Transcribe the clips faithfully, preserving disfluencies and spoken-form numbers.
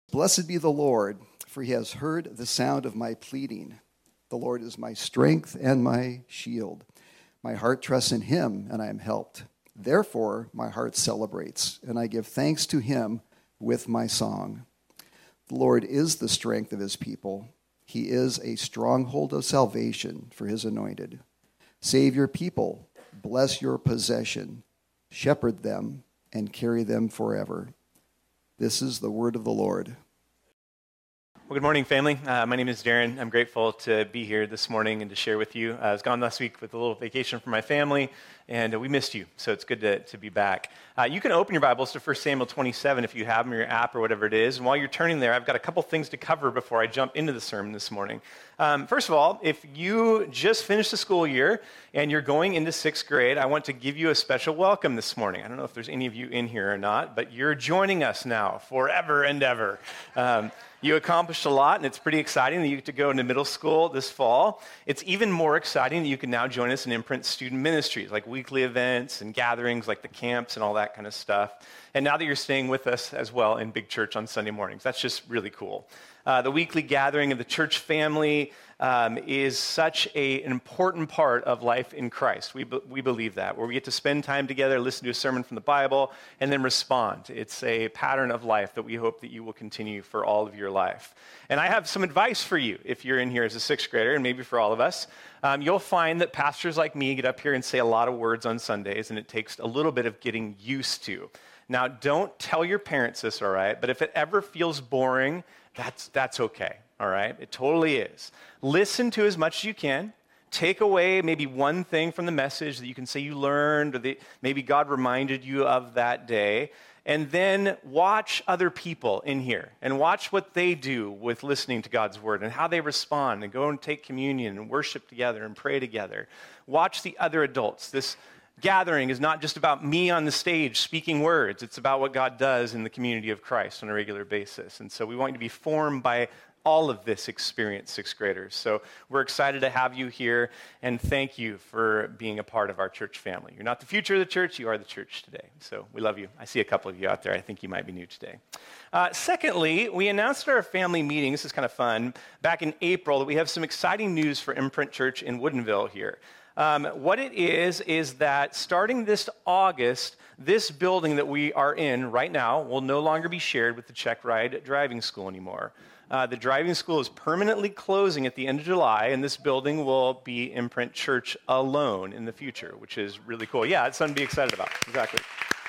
Blessed be the Lord, for he has heard the sound of my pleading. The Lord is my strength and my shield. My heart trusts in him, and I am helped. Therefore, my heart celebrates, and I give thanks to him with my song. The Lord is the strength of his people. He is a stronghold of salvation for his anointed. Save your people, bless your possession, shepherd them, and carry them forever. This is the word of the Lord. Well, good morning, family. Uh, my name is Darren. I'm grateful to be here this morning and to share with you. Uh, I was gone last week with a little vacation for my family, and uh, we missed you, so it's good to, to be back. Uh, you can open your Bibles to First Samuel twenty-seven if you have them in your app or whatever it is, and while you're turning there, I've got a couple things to cover before I jump into the sermon this morning. Um, first of all, if you just finished the school year and you're going into sixth grade, I want to give you a special welcome this morning. I don't know if there's any of you in here or not, but you're joining us now forever and ever. Um, You accomplished a lot, and it's pretty exciting that you get to go into middle school this fall. It's even more exciting that you can now join us in Imprint student ministries, like weekly events and gatherings like the camps and all that kind of stuff. And now that you're staying with us as well in Big Church on Sunday mornings, that's just really cool. Uh, the weekly gathering of the church family um, is such a, an important part of life in Christ. We, be, we believe that, where we get to spend time together, listen to a sermon from the Bible, and then respond. It's a pattern of life that we hope that you will continue for all of your life. And I have some advice for you if you're in here as a sixth grader, and maybe for all of us. Um, you'll find that pastors like me get up here and say a lot of words on Sundays, and it takes a little bit of getting used to. Now, don't tell your parents this, all right? But if it ever feels boring, that's that's okay, all right? It totally is. Listen to as much as you can. Take away maybe one thing from the message that you can say you learned, or that maybe God reminded you of that day. And then watch other people in here and watch what they do with listening to God's word and how they respond, and go and take communion and worship together and pray together. Watch the other adults. This gathering is not just about me on the stage speaking words. It's about what God does in the community of Christ on a regular basis. And so we want you to be formed by all of this experience, sixth graders. So we're excited to have you here, and thank you for being a part of our church family. You're not the future of the church, you are the church today. So we love you. I see a couple of you out there. I think you might be new today. Uh, secondly, we announced at our family meeting, this is kind of fun, back in April, that we have some exciting news for Imprint Church in Woodinville here. Um, what it is, is that starting this August, this building that we are in right now will no longer be shared with the Check Ride Driving School anymore. Uh, the driving school is permanently closing at the end of July, and this building will be Imprint Church alone in the future, which is really cool. Yeah, it's something to be excited about. Exactly.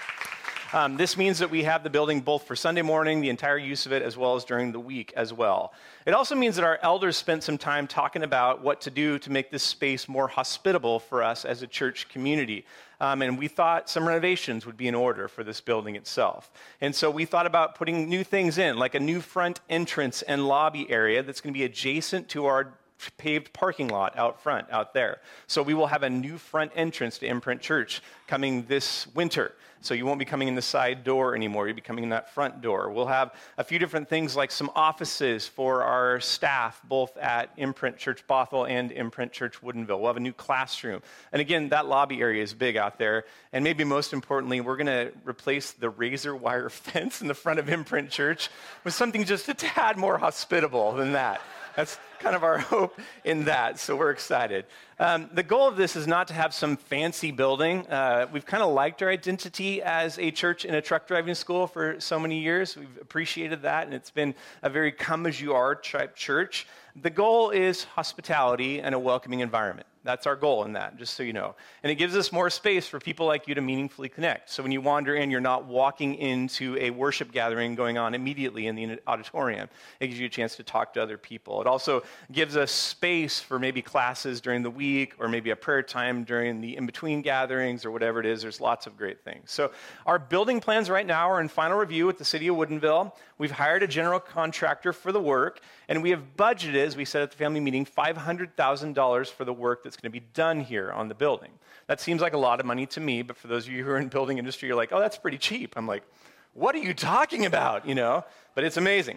Um, this means that we have the building both for Sunday morning, the entire use of it, as well as during the week as well. It also means that our elders spent some time talking about what to do to make this space more hospitable for us as a church community. Um, and we thought some renovations would be in order for this building itself. And so we thought about putting new things in, like a new front entrance and lobby area that's going to be adjacent to our paved parking lot out front, out there. So we will have a new front entrance to Imprint Church coming this winter. So you won't be coming in the side door anymore. You'll be coming in that front door. We'll have a few different things like some offices for our staff, both at Imprint Church Bothell and Imprint Church Woodinville. We'll have a new classroom. And again, that lobby area is big out there. And maybe most importantly, we're going to replace the razor wire fence in the front of Imprint Church with something just a tad more hospitable than that. That's kind of our hope in that, so we're excited. Um, the goal of this is not to have some fancy building. Uh, we've kind of liked our identity as a church in a truck driving school for so many years. We've appreciated that, and it's been a very come-as-you-are type church. The goal is hospitality and a welcoming environment. That's our goal in that, just so you know. And it gives us more space for people like you to meaningfully connect. So when you wander in, you're not walking into a worship gathering going on immediately in the auditorium. It gives you a chance to talk to other people. It also gives us space for maybe classes during the week, or maybe a prayer time during the in-between gatherings, or whatever it is. There's lots of great things. So our building plans right now are in final review with the city of Woodinville. We've hired a general contractor for the work, and we have budgeted, as we said at the family meeting, five hundred thousand dollars for the work that's going to be done here on the building. That seems like a lot of money to me, but for those of you who are in the building industry, you're like, oh, that's pretty cheap. I'm like, what are you talking about? You know, but it's amazing.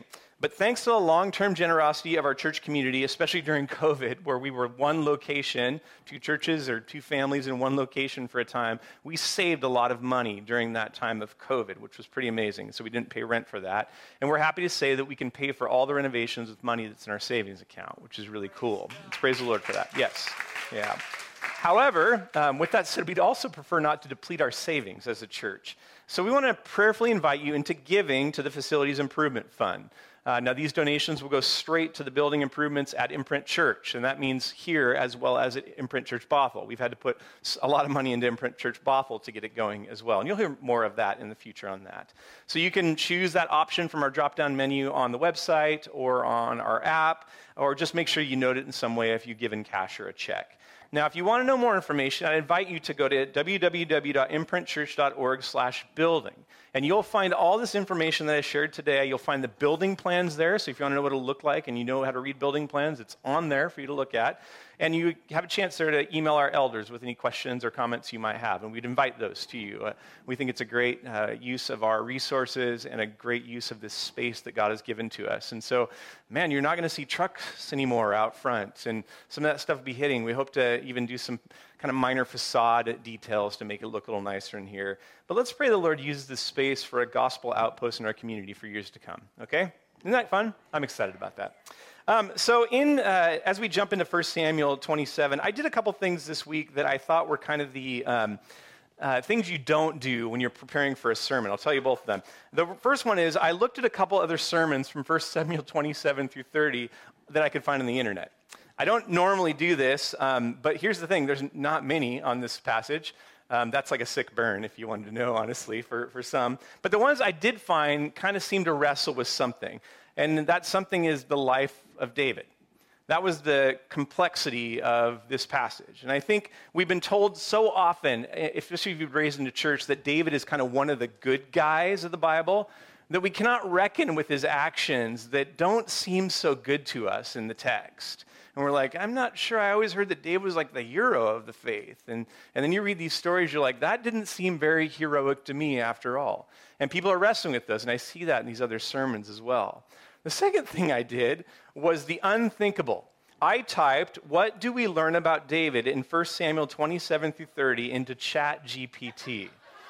But thanks to the long-term generosity of our church community, especially during COVID, where we were one location, two churches or two families in one location for a time, we saved a lot of money during that time of COVID, which was pretty amazing. So we didn't pay rent for that. And we're happy to say that we can pay for all the renovations with money that's in our savings account, which is really cool. Let's praise the Lord for that. Yes. Yeah. However, um, with that said, we'd also prefer not to deplete our savings as a church. So we want to prayerfully invite you into giving to the Facilities Improvement Fund. Uh, now, these donations will go straight to the building improvements at Imprint Church, and that means here as well as at Imprint Church Bothell. We've had to put a lot of money into Imprint Church Bothell to get it going as well, and you'll hear more of that in the future on that. So you can choose that option from our drop-down menu on the website or on our app, or just make sure you note it in some way if you give in cash or a check. Now, if you want to know more information, I invite you to go to w w w dot imprint church dot org slash building. And you'll find all this information that I shared today. You'll find the building plans there. So if you want to know what it'll look like and you know how to read building plans, it's on there for you to look at. And you have a chance there to email our elders with any questions or comments you might have. And we'd invite those to you. Uh, we think it's a great uh, use of our resources and a great use of this space that God has given to us. And so, man, you're not going to see trucks anymore out front. And some of that stuff will be hitting. We hope to even do some kind of minor facade details to make it look a little nicer in here. But let's pray the Lord uses this space for a gospel outpost in our community for years to come, okay? Isn't that fun? I'm excited about that. Um, so in uh, as we jump into First Samuel twenty-seven, I did a couple things this week that I thought were kind of the um, uh, things you don't do when you're preparing for a sermon. I'll tell you both of them. The first one is I looked at a couple other sermons from First Samuel twenty-seven through thirty that I could find on the internet. I don't normally do this, um, but here's the thing. There's not many on this passage. Um, that's like a sick burn, if you wanted to know, honestly, for, for some. But the ones I did find kind of seem to wrestle with something. And that something is the life of David. That was the complexity of this passage. And I think we've been told so often, especially if you've been raised in the church, that David is kind of one of the good guys of the Bible, that we cannot reckon with his actions that don't seem so good to us in the text. And we're like, I'm not sure. I always heard that David was like the hero of the faith. And, and then you read these stories, you're like, that didn't seem very heroic to me after all. And people are wrestling with this, and I see that in these other sermons as well. The second thing I did was the unthinkable. I typed, what do we learn about David in First Samuel twenty-seven through thirty into Chat G P T.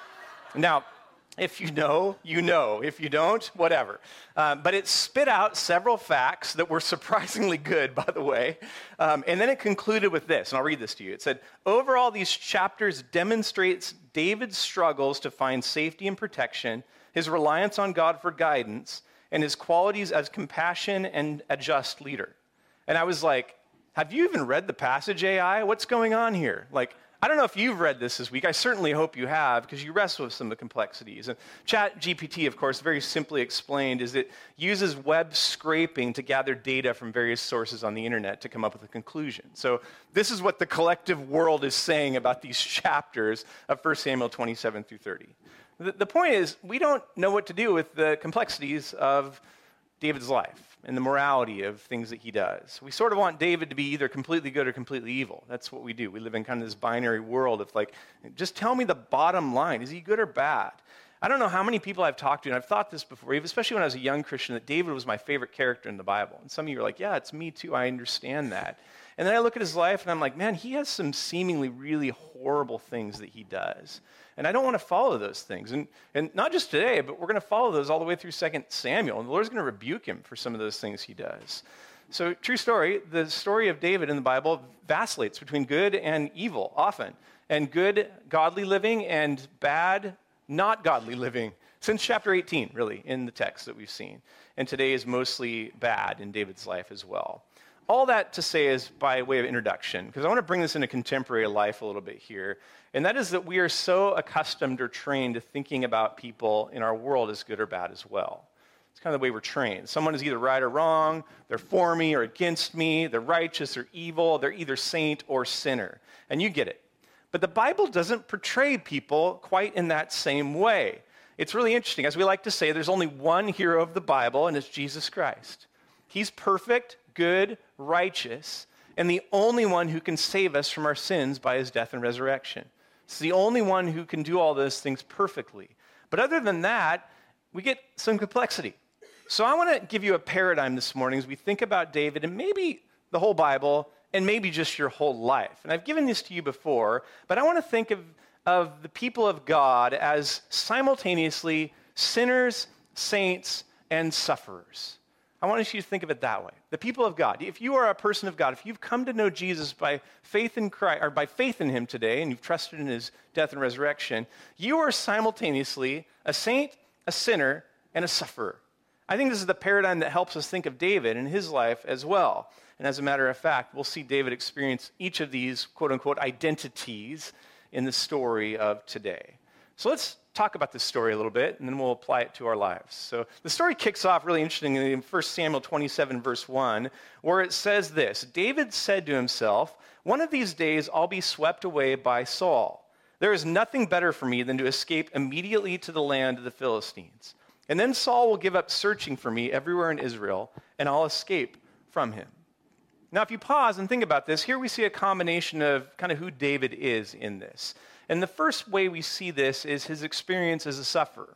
Now, if you know, you know. If you don't, whatever. Um, but it spit out several facts that were surprisingly good, by the way. Um, and then it concluded with this, and I'll read this to you. It said, overall, these chapters demonstrates David's struggles to find safety and protection, his reliance on God for guidance, and his qualities as compassion and a just leader. And I was like, have you even read the passage, A I? What's going on here? Like, I don't know if you've read this this week. I certainly hope you have, because you wrestle with some of the complexities. And Chat G P T, of course, very simply explained, is it uses web scraping to gather data from various sources on the internet to come up with a conclusion. So this is what the collective world is saying about these chapters of First Samuel twenty-seven through thirty. The, the point is, we don't know what to do with the complexities of David's life and the morality of things that he does. We sort of want David to be either completely good or completely evil. That's what we do. We live in kind of this binary world of like, just tell me the bottom line. Is he good or bad? I don't know how many people I've talked to, and I've thought this before, especially when I was a young Christian, that David was my favorite character in the Bible. And some of you are like, yeah, it's me too. I understand that. And then I look at his life, and I'm like, man, he has some seemingly really horrible things that he does. And I don't want to follow those things. And, and not just today, but we're going to follow those all the way through Second Samuel. And the Lord's going to rebuke him for some of those things he does. So, true story, the story of David in the Bible vacillates between good and evil often. And good, godly living, and bad, not godly living. Since chapter eighteen, really, in the text that we've seen. And today is mostly bad in David's life as well. All that to say is by way of introduction, because I want to bring this into contemporary life a little bit here, and that is that we are so accustomed or trained to thinking about people in our world as good or bad as well. It's kind of the way we're trained. Someone is either right or wrong, they're for me or against me, they're righteous or evil, they're either saint or sinner, and you get it. But the Bible doesn't portray people quite in that same way. It's really interesting. As we like to say, there's only one hero of the Bible, and it's Jesus Christ. He's perfect, good, righteous, and the only one who can save us from our sins by his death and resurrection. It's the only one who can do all those things perfectly. But other than that, we get some complexity. So I want to give you a paradigm this morning as we think about David and maybe the whole Bible and maybe just your whole life. And I've given this to you before, but I want to think of, of the people of God as simultaneously sinners, saints, and sufferers. I want you to think of it that way. The people of God. If you are a person of God, if you've come to know Jesus by faith in Christ, or by faith in him today, and you've trusted in his death and resurrection, you are simultaneously a saint, a sinner, and a sufferer. I think this is the paradigm that helps us think of David and his life as well. And as a matter of fact, we'll see David experience each of these quote-unquote identities in the story of today. So let's talk about this story a little bit, and then we'll apply it to our lives. So the story kicks off really interestingly in First Samuel twenty-seven, verse one, where it says this: David said to himself, "One of these days I'll be swept away by Saul. There is nothing better for me than to escape immediately to the land of the Philistines. And then Saul will give up searching for me everywhere in Israel, and I'll escape from him." Now, if you pause and think about this, here we see a combination of kind of who David is in this. And the first way we see this is his experience as a sufferer.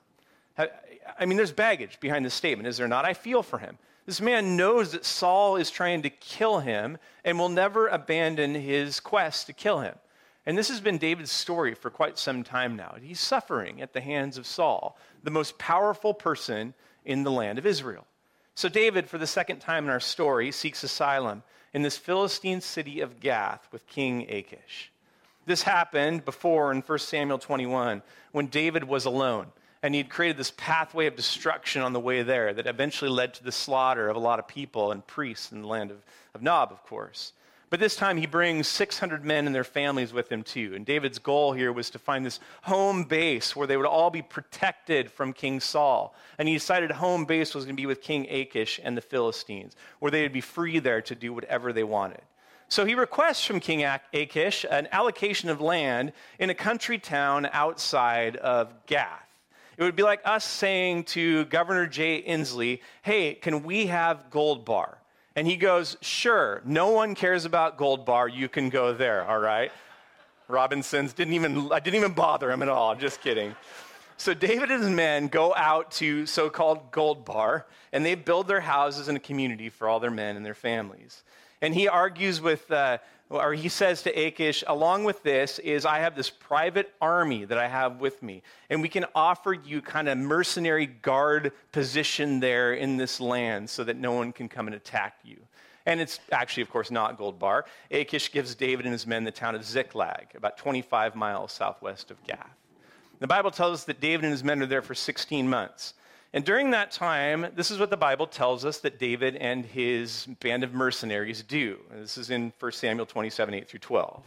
I mean, there's baggage behind this statement, is there not? I feel for him. This man knows that Saul is trying to kill him and will never abandon his quest to kill him. And this has been David's story for quite some time now. He's suffering at the hands of Saul, the most powerful person in the land of Israel. So David, for the second time in our story, seeks asylum in this Philistine city of Gath with King Achish. This happened before in First Samuel twenty-one when David was alone, and he'd created this pathway of destruction on the way there that eventually led to the slaughter of a lot of people and priests in the land of, of Nob, of course. But this time he brings six hundred men and their families with him too. And David's goal here was to find this home base where they would all be protected from King Saul. And he decided home base was going to be with King Achish and the Philistines, where they would be free there to do whatever they wanted. So he requests from King Achish an allocation of land in a country town outside of Gath. It would be like us saying to Governor Jay Inslee, "Hey, can we have Gold Bar?" And he goes, "Sure, no one cares about Gold Bar. You can go there, all right?" Robinsons didn't even, I didn't even bother him at all. I'm just kidding. So David and his men go out to so-called Gold Bar, and they build their houses in a community for all their men and their families. And he argues with, uh, or he says to Achish, along with this is I have this private army that I have with me, and we can offer you kind of mercenary guard position there in this land so that no one can come and attack you. And it's actually, of course, not Gold Bar. Achish gives David and his men the town of Ziklag, about twenty-five miles southwest of Gath. The Bible tells us that David and his men are there for sixteen months. And during that time, this is what the Bible tells us that David and his band of mercenaries do. And this is in First Samuel twenty-seven, eight through twelve.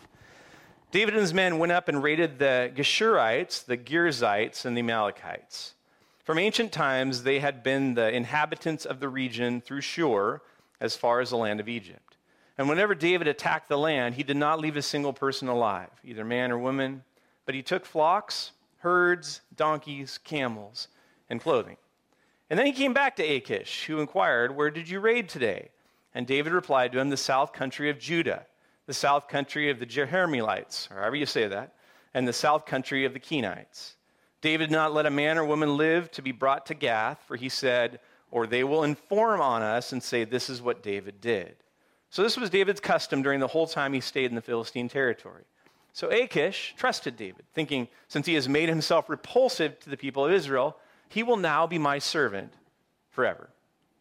David and his men went up and raided the Geshurites, the Girzites, and the Amalekites. From ancient times, they had been the inhabitants of the region through Shur as far as the land of Egypt. And whenever David attacked the land, he did not leave a single person alive, either man or woman, but he took flocks, herds, donkeys, camels, and clothing. And then he came back to Achish, who inquired, "Where did you raid today?" And David replied to him, "The south country of Judah, the south country of the Jerahmeelites," or however you say that, "and the south country of the Kenites." David did not let a man or woman live to be brought to Gath, for he said, "Or they will inform on us and say, 'This is what David did.'" So this was David's custom during the whole time he stayed in the Philistine territory. So Achish trusted David, thinking, since he has made himself repulsive to the people of Israel, he will now be my servant forever.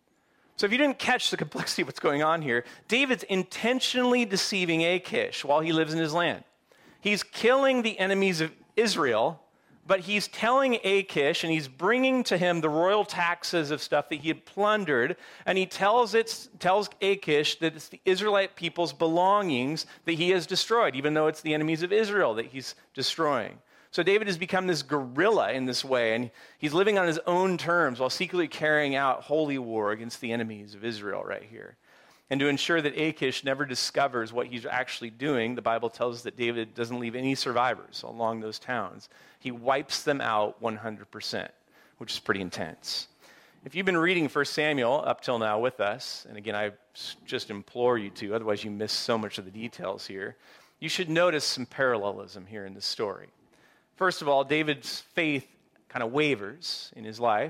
So if you didn't catch the complexity of what's going on here, David's intentionally deceiving Achish while he lives in his land. He's killing the enemies of Israel, but he's telling Achish, and he's bringing to him the royal taxes of stuff that he had plundered, and he tells it, tells Achish that it's the Israelite people's belongings that he has destroyed, even though it's the enemies of Israel that he's destroying. So David has become this guerrilla in this way, and he's living on his own terms while secretly carrying out holy war against the enemies of Israel right here. And to ensure that Achish never discovers what he's actually doing, the Bible tells us that David doesn't leave any survivors along those towns. He wipes them out one hundred percent, which is pretty intense. If you've been reading First Samuel up till now with us, and again, I just implore you to, otherwise you miss so much of the details here, you should notice some parallelism here in this story. First of all, David's faith kind of wavers in his life,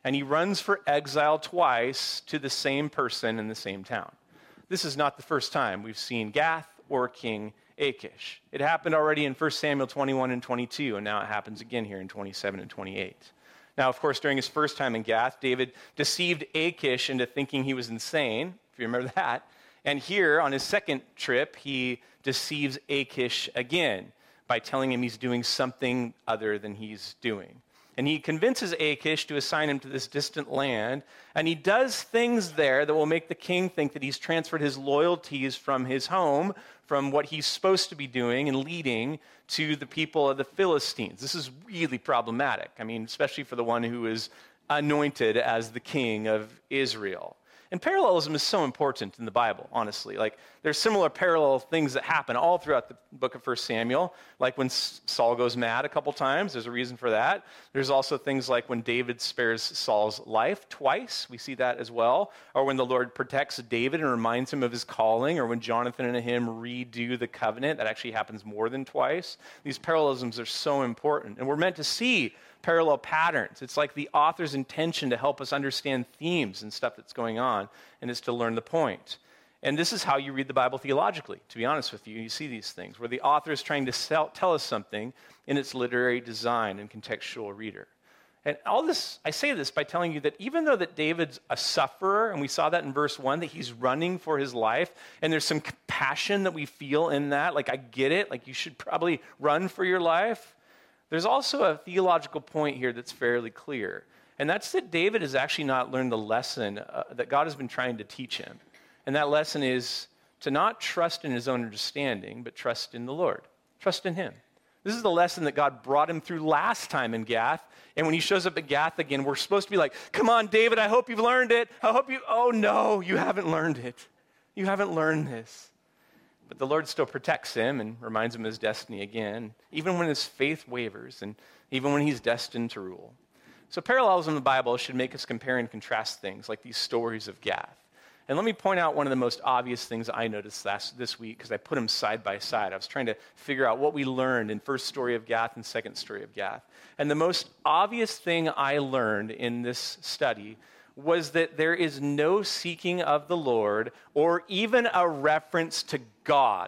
and he runs for exile twice to the same person in the same town. This is not the first time we've seen Gath or King Achish. It happened already in First Samuel twenty-one and twenty-two, and now it happens again here in twenty-seven and twenty-eight. Now, of course, during his first time in Gath, David deceived Achish into thinking he was insane, if you remember that. And here, on his second trip, he deceives Achish again by telling him he's doing something other than he's doing. And he convinces Achish to assign him to this distant land, and he does things there that will make the king think that he's transferred his loyalties from his home, from what he's supposed to be doing and leading, to the people of the Philistines. This is really problematic. I mean, especially for the one who is anointed as the king of Israel. And parallelism is so important in the Bible, honestly. Like, there's similar parallel things that happen all throughout the book of First Samuel, like when Saul goes mad a couple times. There's a reason for that. There's also things like when David spares Saul's life twice. We see that as well. Or when the Lord protects David and reminds him of his calling, or when Jonathan and him redo the covenant. That actually happens more than twice. These parallelisms are so important. And we're meant to see parallel patterns. It's like the author's intention to help us understand themes and stuff that's going on, and it's to learn the point. And this is how you read the Bible theologically, to be honest with you. You see these things, where the author is trying to sell, tell us something in its literary design and contextual reader. And all this, I say this by telling you that even though that David's a sufferer, and we saw that in verse one, that he's running for his life, and there's some compassion that we feel in that, like I get it, like you should probably run for your life. There's also a theological point here that's fairly clear, and that's that David has actually not learned the lesson uh, that God has been trying to teach him. And that lesson is to not trust in his own understanding, but trust in the Lord. Trust in him. This is the lesson that God brought him through last time in Gath, and when he shows up at Gath again, we're supposed to be like, come on, David, I hope you've learned it. I hope you, oh no, you haven't learned it. You haven't learned this. But the Lord still protects him and reminds him of his destiny again, even when his faith wavers and even when he's destined to rule. So parallelism in the Bible should make us compare and contrast things like these stories of Gath. And let me point out one of the most obvious things I noticed last, this week, because I put them side by side. I was trying to figure out what we learned in first story of Gath and second story of Gath. And the most obvious thing I learned in this study was that there is no seeking of the Lord or even a reference to God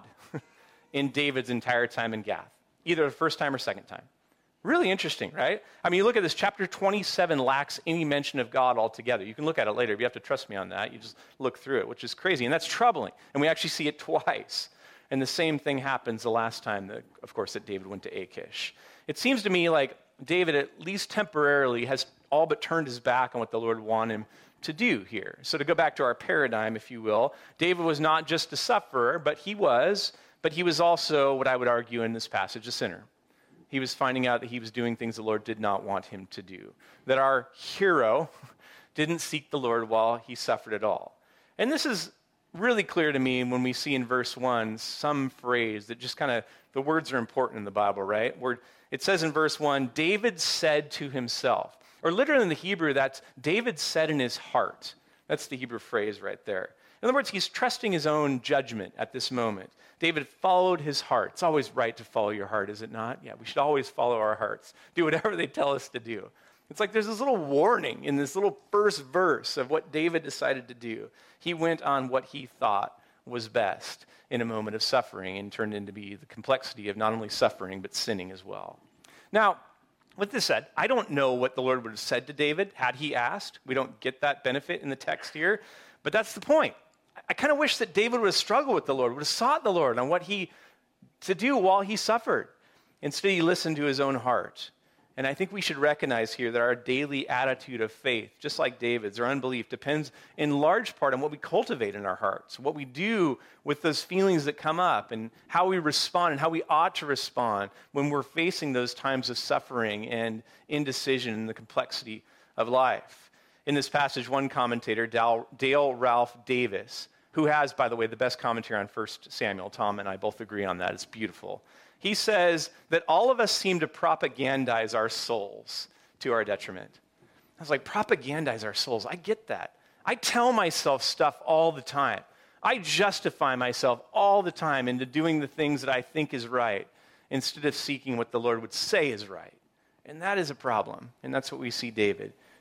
in David's entire time in Gath, either the first time or second time. Really interesting, right? I mean, you look at this, chapter twenty-seven lacks any mention of God altogether. You can look at it later. If you have to trust me on that, you just look through it, which is crazy. And that's troubling. And we actually see it twice. And the same thing happens the last time, that, of course, that David went to Achish. It seems to me like David, at least temporarily, has all but turned his back on what the Lord wanted him to do here. So to go back to our paradigm, if you will, David was not just a sufferer, but he was, but he was also, what I would argue in this passage, a sinner. He was finding out that he was doing things the Lord did not want him to do. That our hero didn't seek the Lord while he suffered at all. And this is really clear to me when we see in verse one some phrase that just kind of, the words are important in the Bible, right? Where it says in verse one, David said to himself. Or literally in the Hebrew, that's David said in his heart. That's the Hebrew phrase right there. In other words, he's trusting his own judgment at this moment. David followed his heart. It's always right to follow your heart, is it not? Yeah, we should always follow our hearts. Do whatever they tell us to do. It's like there's this little warning in this little first verse of what David decided to do. He went on what he thought was best in a moment of suffering and turned into be the complexity of not only suffering, but sinning as well. Now, with this said, I don't know what the Lord would have said to David had he asked. We don't get that benefit in the text here, but that's the point. I kind of wish that David would have struggled with the Lord, would have sought the Lord on what he to do while he suffered. Instead, he listened to his own heart. And I think we should recognize here that our daily attitude of faith, just like David's, or unbelief, depends in large part on what we cultivate in our hearts, what we do with those feelings that come up, and how we respond and how we ought to respond when we're facing those times of suffering and indecision and the complexity of life. In this passage, one commentator, Dale, Dale Ralph Davis, who has, by the way, the best commentary on First Samuel, Tom and I both agree on that, it's beautiful. He says that all of us seem to propagandize our souls to our detriment. I was like, propagandize our souls. I get that. I tell myself stuff all the time. I justify myself all the time into doing the things that I think is right instead of seeking what the Lord would say is right. And that is a problem. And that's what we see David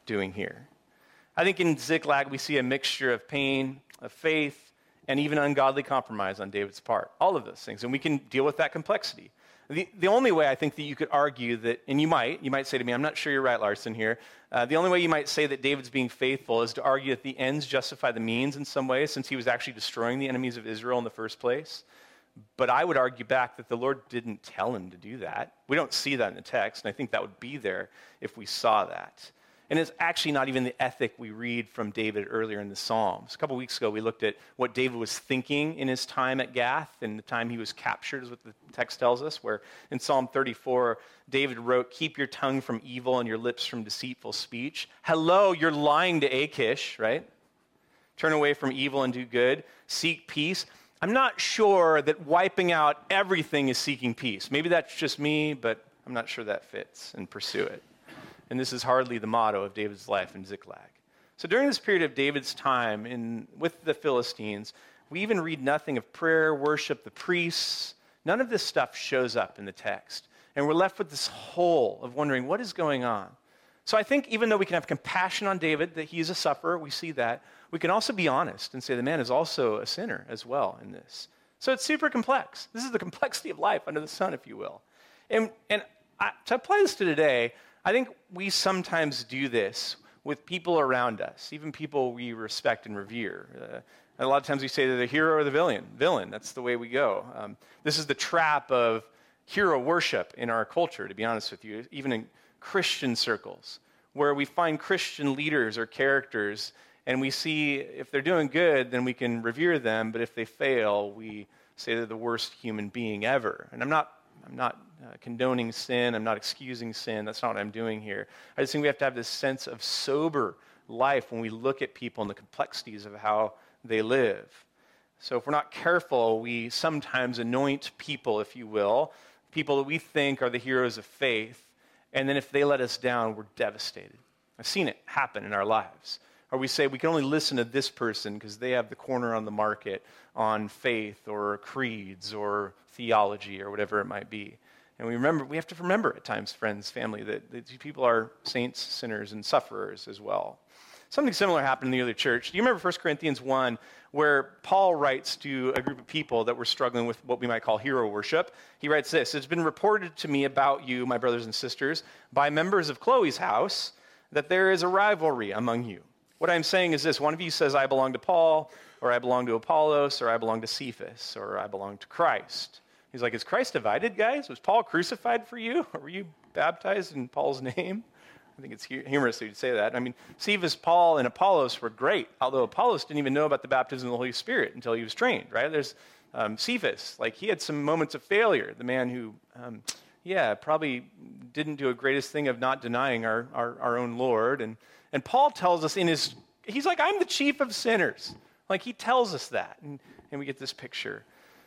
doing here? I think in Ziklag we see a mixture of pain, of faith, and even ungodly compromise on David's part. All of those things. And we can deal with that complexity. The, the only way I think that you could argue that, and you might, you might say to me, I'm not sure you're right, Larson, here. Uh, the only way you might say that David's being faithful is to argue that the ends justify the means in some way, since he was actually destroying the enemies of Israel in the first place. But I would argue back that the Lord didn't tell him to do that. We don't see that in the text, and I think that would be there if we saw that. And it's actually not even the ethic we read from David earlier in the Psalms. A couple weeks ago, we looked at what David was thinking in his time at Gath and the time he was captured, is what the text tells us, where in Psalm thirty-four, David wrote, "Keep your tongue from evil and your lips from deceitful speech." Hello, you're lying to Achish, right? Turn away from evil and do good. Seek peace. I'm not sure that wiping out everything is seeking peace. Maybe that's just me, but I'm not sure that fits, and pursue it. And this is hardly the motto of David's life in Ziklag. So during this period of David's time in, with the Philistines, we even read nothing of prayer, worship, the priests. None of this stuff shows up in the text. And we're left with this hole of wondering, what is going on? So I think even though we can have compassion on David, that he's a sufferer, we see that, we can also be honest and say the man is also a sinner as well in this. So it's super complex. This is the complexity of life under the sun, if you will. And, and I, to apply this to today, I think we sometimes do this with people around us, even people we respect and revere. Uh, and a lot of times we say they're the hero or the villain. Villain, that's the way we go. Um, this is the trap of hero worship in our culture, to be honest with you, even in Christian circles, where we find Christian leaders or characters, and we see if they're doing good, then we can revere them, but if they fail, we say they're the worst human being ever. And I'm not I'm not uh, condoning sin. I'm not excusing sin. That's not what I'm doing here. I just think we have to have this sense of sober life when we look at people and the complexities of how they live. So if we're not careful, we sometimes anoint people, if you will, people that we think are the heroes of faith, and then if they let us down, we're devastated. I've seen it happen in our lives. Or we say we can only listen to this person because they have the corner on the market on faith or creeds or theology or whatever it might be. And we remember, we have to remember at times, friends, family, that, that these people are saints, sinners, and sufferers as well. Something similar happened in the early church. Do you remember First Corinthians one, where Paul writes to a group of people that were struggling with what we might call hero worship? He writes this: "It's been reported to me about you, my brothers and sisters, by members of Chloe's house, that there is a rivalry among you. What I'm saying is this: one of you says, I belong to Paul, or I belong to Apollos, or I belong to Cephas, or I belong to Christ." He's like, is Christ divided, guys? Was Paul crucified for you? Or were you baptized in Paul's name? I think it's humorous that you'd say that. I mean, Cephas, Paul, and Apollos were great, although Apollos didn't even know about the baptism of the Holy Spirit until he was trained, right? There's um, Cephas, like he had some moments of failure, the man who, um, yeah, probably didn't do a greatest thing of not denying our, our, our own Lord. And, and Paul tells us in his, he's like, I'm the chief of sinners. Like he tells us that, and, and we get this picture.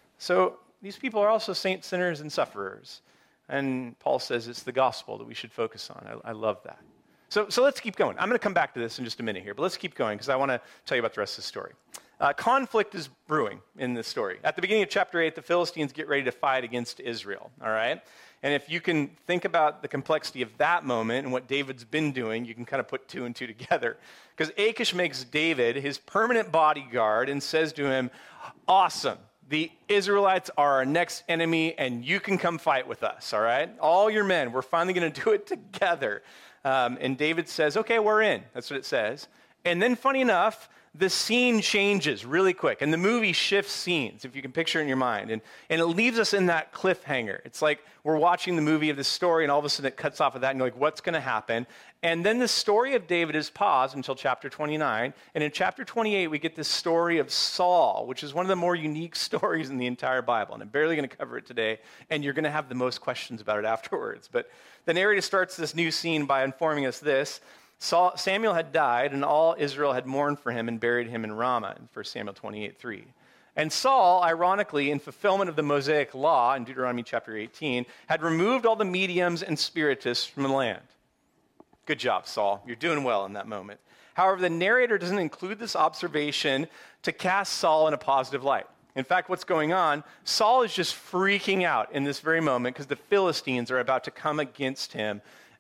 So these people are also saints, sinners, and sufferers. And Paul says it's the gospel that we should focus on. I, I love that. So, so let's keep going. I'm going to come back to this in just a minute here, but let's keep going because I want to tell you about the rest of the story. Uh, conflict is brewing in this story. At the beginning of chapter eight, the Philistines get ready to fight against Israel, all right? And if you can think about the complexity of that moment and what David's been doing, you can kind of put two and two together. Because Achish makes David his permanent bodyguard and says to him, awesome. The Israelites are our next enemy, and you can come fight with us, all right? All your men, we're finally going to do it together. Um, and David says, okay, we're in. That's what it says. And then, funny enough, the scene changes really quick, and the movie shifts scenes, if you can picture it in your mind, and, and it leaves us in that cliffhanger. It's like we're watching the movie of this story, and all of a sudden it cuts off of that, and you're like, what's going to happen? And then the story of David is paused until chapter twenty-nine, and in chapter twenty-eight, we get this story of Saul, which is one of the more unique stories in the entire Bible, and I'm barely going to cover it today, and you're going to have the most questions about it afterwards. But the narrator starts this new scene by informing us this: Saul, Samuel had died, and all Israel had mourned for him and buried him in Ramah, in First Samuel twenty-eight three. And Saul, ironically, in fulfillment of the Mosaic law, in Deuteronomy chapter eighteen, had removed all the mediums and spiritists from the land. Good job, Saul. You're doing well in that moment. However, the narrator doesn't include this observation to cast Saul in a positive light. In fact, what's going on, Saul is just freaking out in this very moment because the Philistines are about to come against him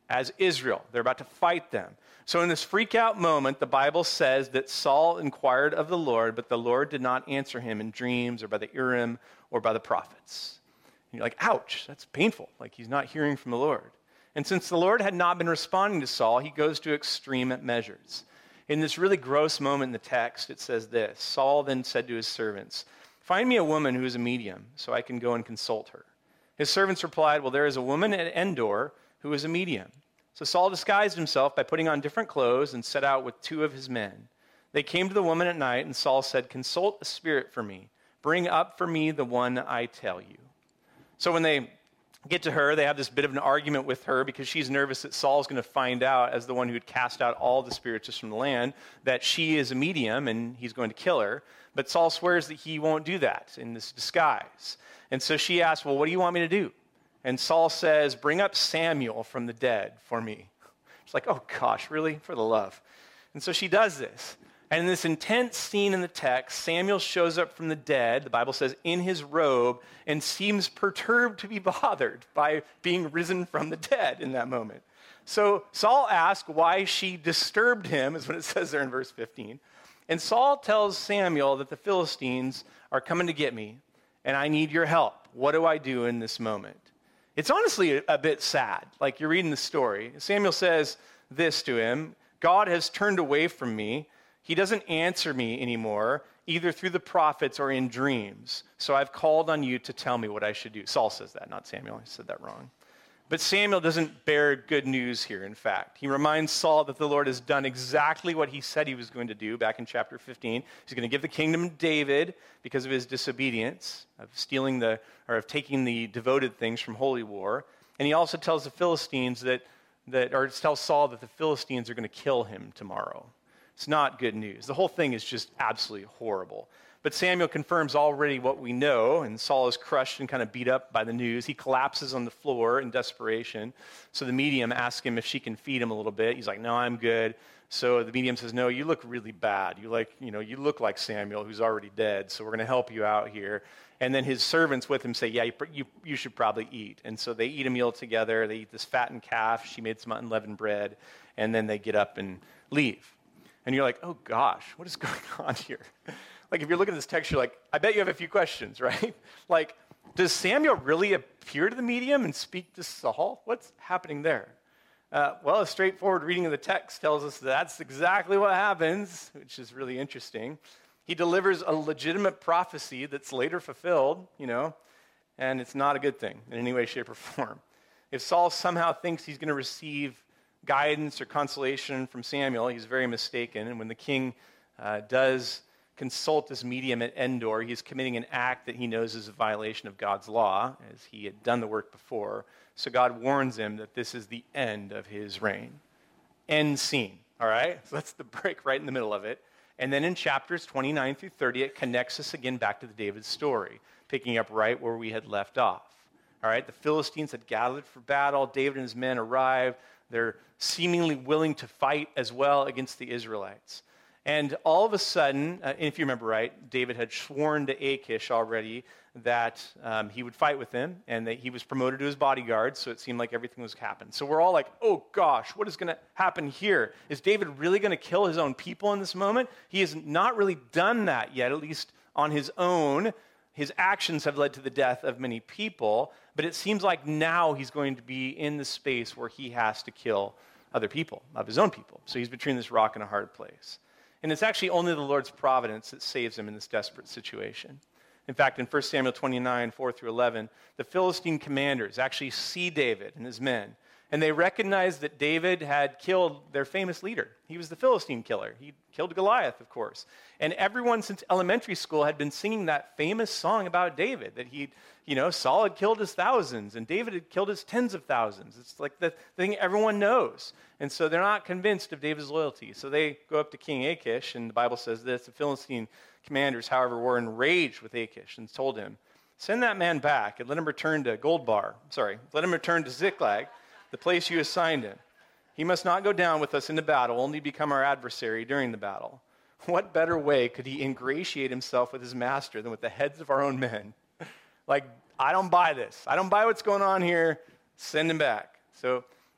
as Israel. They're about to fight them. So in this freak out moment, the Bible says that Saul inquired of the Lord, but the Lord did not answer him in dreams or by the Urim or by the prophets. And you're like, ouch, that's painful. Like he's not hearing from the Lord. And since the Lord had not been responding to Saul, he goes to extreme measures. In this really gross moment in the text, it says this: Saul then said to his servants, "Find me a woman who is a medium, so I can go and consult her." His servants replied, "Well, there is a woman at Endor who is a medium." So Saul disguised himself by putting on different clothes and set out with two of his men. They came to the woman at night, and Saul said, "Consult a spirit for me. Bring up for me the one I tell you." So when they get to her, they have this bit of an argument with her because she's nervous that Saul's going to find out, as the one who had cast out all the spirits from the land, that she is a medium and he's going to kill her. But Saul swears that he won't do that in this disguise. And so she asks, "Well, what do you want me to do?" And Saul says, "Bring up Samuel from the dead for me." It's like, oh gosh, really? For the love. And so she does this. And in this intense scene in the text, Samuel shows up from the dead, the Bible says, in his robe, and seems perturbed to be bothered by being risen from the dead in that moment. So Saul asks why she disturbed him, is what it says there in verse fifteen. And Saul tells Samuel that the Philistines are coming to get me, and I need your help. What do I do in this moment? It's honestly a, a bit sad. Like you're reading the story. Samuel says this to him: "God has turned away from me. He doesn't answer me anymore, either through the prophets or in dreams. So I've called on you to tell me what I should do." Saul says that, not Samuel. I said that wrong. But Samuel doesn't bear good news here, in fact. He reminds Saul that the Lord has done exactly what he said he was going to do back in chapter fifteen. He's going to give the kingdom to David because of his disobedience, of stealing the, or of taking the devoted things from holy war. And he also tells the Philistines that, that or tells Saul that the Philistines are going to kill him tomorrow. It's not good news. The whole thing is just absolutely horrible. But Samuel confirms already what we know, and Saul is crushed and kind of beat up by the news. He collapses on the floor in desperation. So the medium asks him if she can feed him a little bit. He's like, "No, I'm good." So the medium says, "No, you look really bad. You like, you know, you look like Samuel, who's already dead. So we're going to help you out here." And then his servants with him say, "Yeah, you, you, you should probably eat." And so they eat a meal together. They eat this fattened calf. She made some unleavened bread. And then they get up and leave. And you're like, oh gosh, what is going on here? Like if you're looking at this text, you're like, I bet you have a few questions, right? Like, does Samuel really appear to the medium and speak to Saul? What's happening there? Uh, well, a straightforward reading of the text tells us that that's exactly what happens, which is really interesting. He delivers a legitimate prophecy that's later fulfilled, you know, and it's not a good thing in any way, shape, or form. If Saul somehow thinks he's going to receive guidance or consolation from Samuel, he's very mistaken. And when the king uh, does consult this medium at Endor, he's committing an act that he knows is a violation of God's law, as he had done the work before. So God warns him that this is the end of his reign. End scene, all right? So that's the break right in the middle of it. And then in chapters twenty-nine through thirty, it connects us again back to the David story, picking up right where we had left off. All right, the Philistines had gathered for battle. David and his men arrived. They're seemingly willing to fight as well against the Israelites. And all of a sudden, uh, if you remember right, David had sworn to Achish already that um, he would fight with him and that he was promoted to his bodyguard, so it seemed like everything was happening. So we're all like, oh gosh, what is going to happen here? Is David really going to kill his own people in this moment? He has not really done that yet, at least on his own. His actions have led to the death of many people, but it seems like now he's going to be in the space where he has to kill other people, of his own people. So he's between this rock and a hard place. And it's actually only the Lord's providence that saves him in this desperate situation. In fact, in First Samuel twenty-nine, four through eleven, the Philistine commanders actually see David and his men, and they recognize that David had killed their famous leader. He was the Philistine killer. He killed Goliath, of course. And everyone since elementary school had been singing that famous song about David, that he, you know, Saul had killed his thousands, and David had killed his tens of thousands. It's like the thing everyone knows. And so they're not convinced of David's loyalty. So they go up to King Achish, and the Bible says this: the Philistine commanders, however, were enraged with Achish and told him, "Send that man back and let him return to Goldbar. Sorry, let him return to Ziklag, the place you assigned him. He must not go down with us into battle, only become our adversary during the battle." What better way could he ingratiate himself with his master than with the heads of our own men? Like, I don't buy this. I don't buy what's going on here. Send him back. So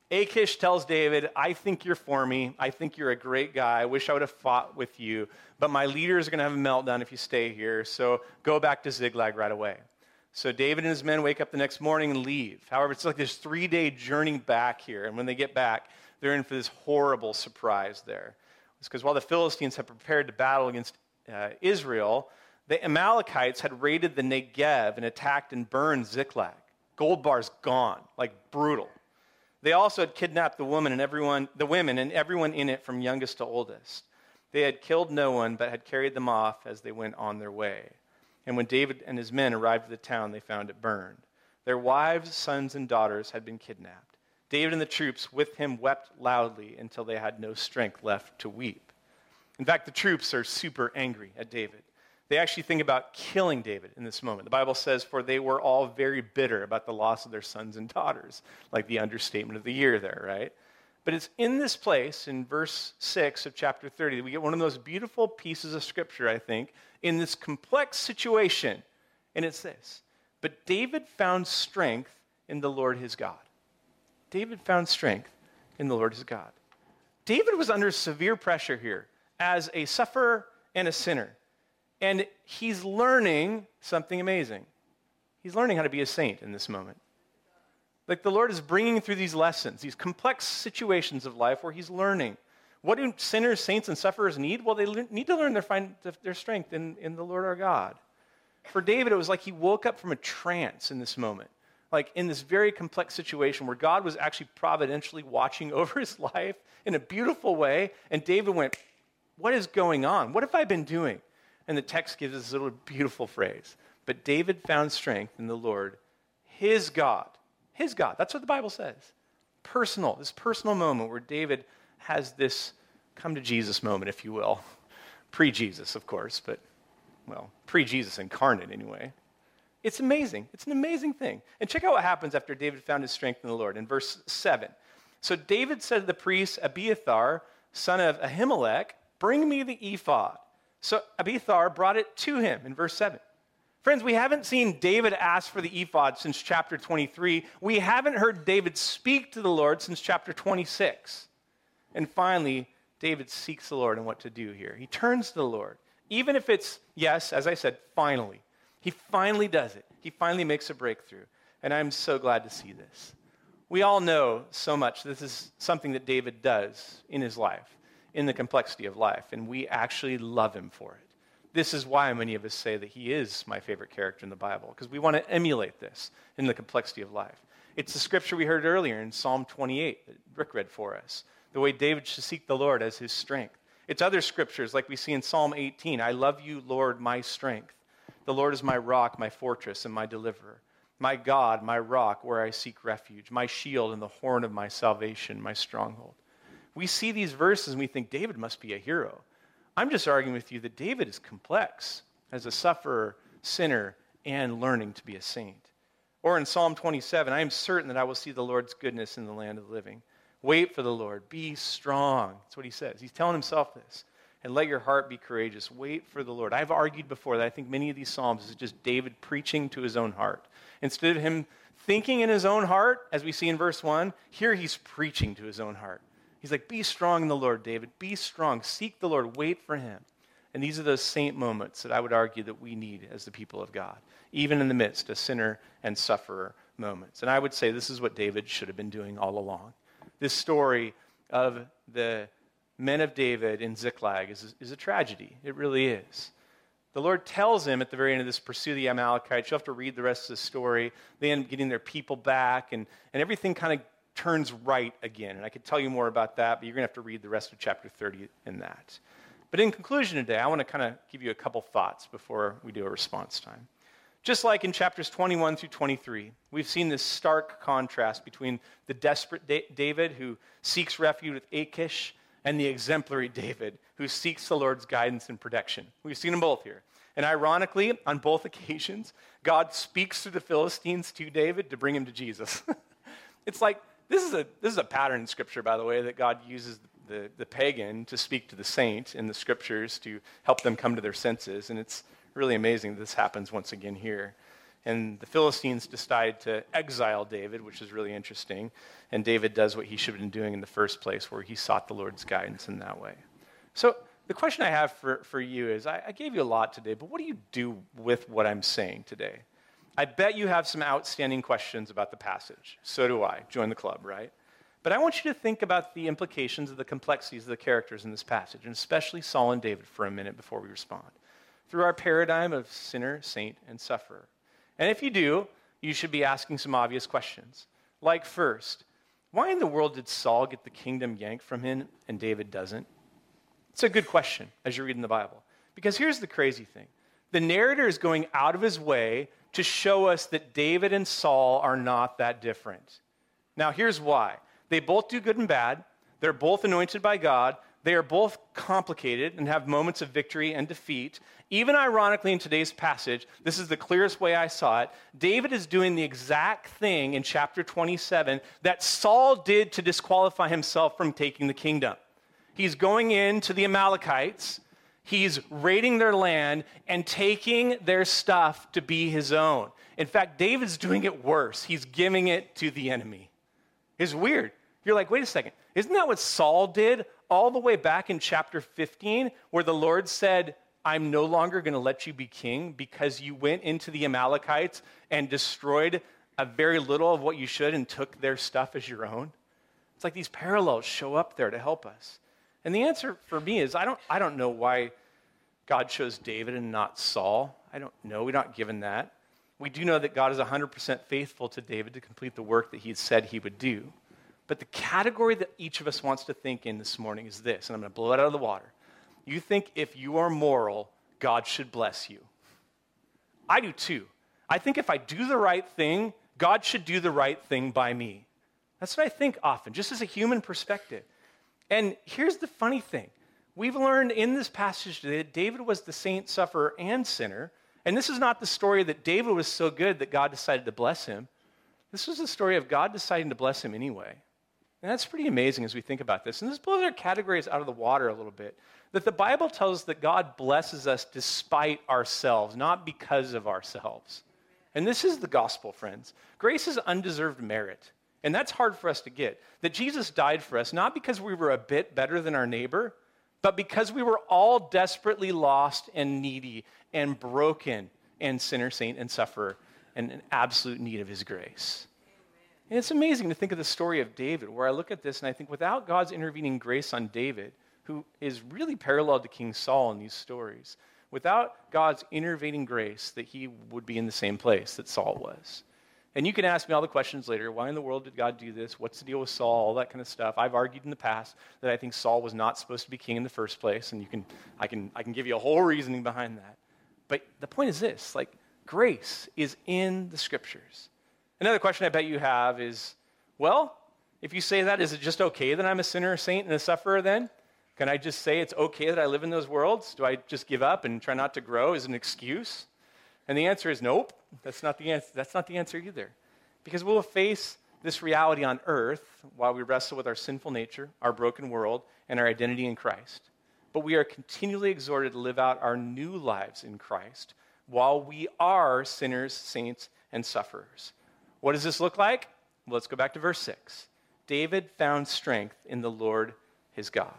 Achish tells David, I think you're for me. I think you're a great guy. I wish I would have fought with you, but my leaders are going to have a meltdown if you stay here, so go back to Ziklag right away. So David and his men wake up the next morning and leave. However, it's like this three-day journey back here, and when they get back, they're in for this horrible surprise there. It's because while the Philistines had prepared to battle against uh, Israel, the Amalekites had raided the Negev and attacked and burned Ziklag. Gold bars gone, like brutal. They also had kidnapped the woman and everyone, the women and everyone in it from youngest to oldest. They had killed no one, but had carried them off as they went on their way. And when David and his men arrived at the town, they found it burned. Their wives, sons, and daughters had been kidnapped. David and the troops with him wept loudly until they had no strength left to weep. In fact, the troops are super angry at David. They actually think about killing David in this moment. The Bible says, for they were all very bitter about the loss of their sons and daughters, like the understatement of the year there, right? But it's in this place, in verse six of chapter thirty, that we get one of those beautiful pieces of scripture, I think, in this complex situation. And it's this: but David found strength in the Lord his God. David found strength in the Lord his God. David was under severe pressure here as a sufferer and a sinner. And he's learning something amazing. He's learning how to be a saint in this moment. Like the Lord is bringing through these lessons, these complex situations of life where he's learning. What do sinners, saints, and sufferers need? Well, they le- need to learn their, find their strength in, in the Lord our God. For David, it was like he woke up from a trance in this moment. Like in this very complex situation where God was actually providentially watching over his life in a beautiful way. And David went, what is going on? What have I been doing? And the text gives us this little beautiful phrase. But David found strength in the Lord, his God. His God. That's what the Bible says. Personal, this personal moment where David has this come to Jesus moment, if you will. Pre-Jesus, of course, but, well, pre-Jesus incarnate anyway. It's amazing. It's an amazing thing. And check out what happens after David found his strength in the Lord. In verse seven. So David said to the priest Abiathar, son of Ahimelech, bring me the ephod. So Abiathar brought it to him in verse seven. Friends, we haven't seen David ask for the ephod since chapter twenty-three. We haven't heard David speak to the Lord since chapter twenty-six. And finally, David seeks the Lord and what to do here. He turns to the Lord. Even if it's, yes, as I said, finally. He finally does it. He finally makes a breakthrough. And I'm so glad to see this. We all know so much this is something that David does in his life, in the complexity of life, and we actually love him for it. This is why many of us say that he is my favorite character in the Bible, because we want to emulate this in the complexity of life. It's the scripture we heard earlier in Psalm twenty-eight that Rick read for us, the way David should seek the Lord as his strength. It's other scriptures like we see in Psalm eighteen, I love you, Lord, my strength. The Lord is my rock, my fortress, and my deliverer. My God, my rock, where I seek refuge, my shield and the horn of my salvation, my stronghold. We see these verses and we think David must be a hero. I'm just arguing with you that David is complex as a sufferer, sinner, and learning to be a saint. Or in Psalm twenty-seven, I am certain that I will see the Lord's goodness in the land of the living. Wait for the Lord. Be strong. That's what he says. He's telling himself this. And let your heart be courageous. Wait for the Lord. I've argued before that I think many of these Psalms is just David preaching to his own heart. Instead of him thinking in his own heart, as we see in verse one, here he's preaching to his own heart. He's like, be strong in the Lord, David. Be strong. Seek the Lord. Wait for him. And these are those saint moments that I would argue that we need as the people of God, even in the midst of sinner and sufferer moments. And I would say this is what David should have been doing all along. This story of the men of David in Ziklag is, is a tragedy. It really is. The Lord tells him at the very end of this, pursue the Amalekites. You'll have to read the rest of the story. They end up getting their people back, and, and everything kind of turns right again. And I could tell you more about that, but you're going to have to read the rest of chapter thirty in that. But in conclusion today, I want to kind of give you a couple thoughts before we do a response time. Just like in chapters twenty-one through twenty-three, we've seen this stark contrast between the desperate David who seeks refuge with Achish and the exemplary David who seeks the Lord's guidance and protection. We've seen them both here. And ironically, on both occasions, God speaks through the Philistines to David to bring him to Jesus. It's like, this is a this is a pattern in Scripture, by the way, that God uses the, the pagan to speak to the saint in the Scriptures to help them come to their senses. And it's really amazing that this happens once again here. And the Philistines decide to exile David, which is really interesting. And David does what he should have been doing in the first place, where he sought the Lord's guidance in that way. So the question I have for, for you is, I, I gave you a lot today, but what do you do with what I'm saying today? I bet you have some outstanding questions about the passage. So do I. Join the club, right? But I want you to think about the implications of the complexities of the characters in this passage, and especially Saul and David for a minute before we respond, through our paradigm of sinner, saint, and sufferer. And if you do, you should be asking some obvious questions. Like first, why in the world did Saul get the kingdom yanked from him and David doesn't? It's a good question as you're reading the Bible. Because here's the crazy thing. The narrator is going out of his way to show us that David and Saul are not that different. Now, here's why. They both do good and bad. They're both anointed by God. They are both complicated and have moments of victory and defeat. Even ironically, in today's passage, this is the clearest way I saw it, David is doing the exact thing in chapter twenty-seven that Saul did to disqualify himself from taking the kingdom. He's going into the Amalekites, he's raiding their land and taking their stuff to be his own. In fact, David's doing it worse. He's giving it to the enemy. It's weird. You're like, wait a second. Isn't that what Saul did all the way back in chapter fifteen, where the Lord said, I'm no longer going to let you be king because you went into the Amalekites and destroyed a very little of what you should and took their stuff as your own? It's like these parallels show up there to help us. And the answer for me is I don't, I don't know why God chose David and not Saul. I don't know. We're not given that. We do know that God is one hundred percent faithful to David to complete the work that he said he would do. But the category that each of us wants to think in this morning is this, and I'm going to blow it out of the water. You think if you are moral, God should bless you. I do too. I think if I do the right thing, God should do the right thing by me. That's what I think often, just as a human perspective. And here's the funny thing. We've learned in this passage that David was the saint, sufferer, and sinner. And this is not the story that David was so good that God decided to bless him. This was the story of God deciding to bless him anyway. And that's pretty amazing as we think about this. And this blows our categories out of the water a little bit. That the Bible tells us that God blesses us despite ourselves, not because of ourselves. And this is the gospel, friends. Grace is undeserved merit. And that's hard for us to get. That Jesus died for us, not because we were a bit better than our neighbor, but because we were all desperately lost and needy and broken and sinner, saint, and sufferer, and in absolute need of his grace. And it's amazing to think of the story of David, where I look at this and I think without God's intervening grace on David, who is really parallel to King Saul in these stories, without God's intervening grace, that he would be in the same place that Saul was. And you can ask me all the questions later. Why in the world did God do this? What's the deal with Saul? All that kind of stuff. I've argued in the past that I think Saul was not supposed to be king in the first place, and you can, I can, I can give you a whole reasoning behind that. But the point is this, like, grace is in the scriptures. Another question I bet you have is, well, if you say that, is it just okay that I'm a sinner, a saint, and a sufferer then? Can I just say it's okay that I live in those worlds? Do I just give up and try not to grow as an excuse? And the answer is nope. That's not the answer. That's not the answer either. Because we'll face this reality on earth while we wrestle with our sinful nature, our broken world, and our identity in Christ. But we are continually exhorted to live out our new lives in Christ while we are sinners, saints, and sufferers. What does this look like? Well, let's go back to verse six. David found strength in the Lord his God.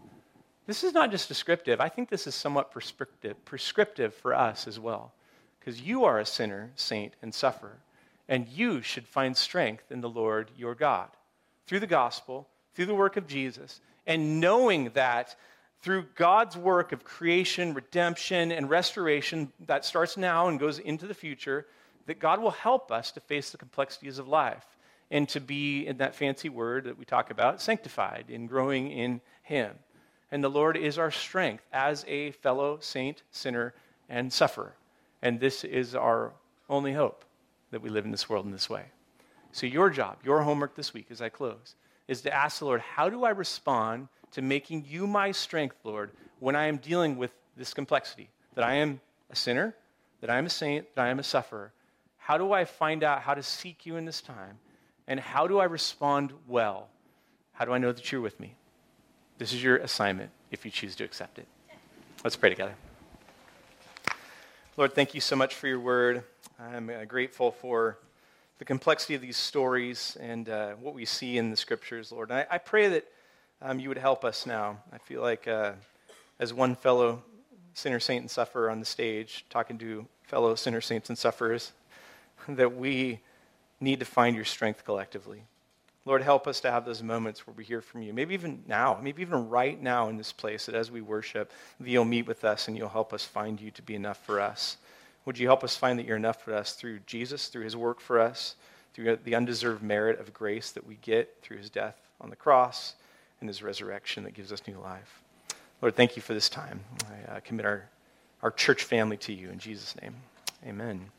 This is not just descriptive. I think this is somewhat prescriptive, prescriptive for us as well. Because you are a sinner, saint, and sufferer. And you should find strength in the Lord your God. Through the gospel, through the work of Jesus, and knowing that through God's work of creation, redemption, and restoration that starts now and goes into the future, that God will help us to face the complexities of life and to be, in that fancy word that we talk about, sanctified in growing in him. And the Lord is our strength as a fellow saint, sinner, and sufferer. And this is our only hope, that we live in this world in this way. So your job, your homework this week as I close, is to ask the Lord, how do I respond to making you my strength, Lord, when I am dealing with this complexity, that I am a sinner, that I am a saint, that I am a sufferer? How do I find out how to seek you in this time? And how do I respond well? How do I know that you're with me? This is your assignment if you choose to accept it. Let's pray together. Lord, thank you so much for your word. I'm uh, grateful for the complexity of these stories and uh, what we see in the scriptures, Lord. And I, I pray that um, you would help us now. I feel like uh, as one fellow sinner, saint, and sufferer on the stage, talking to fellow sinner, saints, and sufferers, that we need to find your strength collectively. Lord, help us to have those moments where we hear from you. Maybe even now, maybe even right now in this place, that as we worship, that you'll meet with us and you'll help us find you to be enough for us. Would you help us find that you're enough for us through Jesus, through his work for us, through the undeserved merit of grace that we get through his death on the cross and his resurrection that gives us new life. Lord, thank you for this time. I uh, commit our, our church family to you in Jesus' name. Amen.